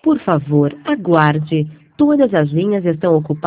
Por favor, aguarde. Todas as linhas estão ocupadas.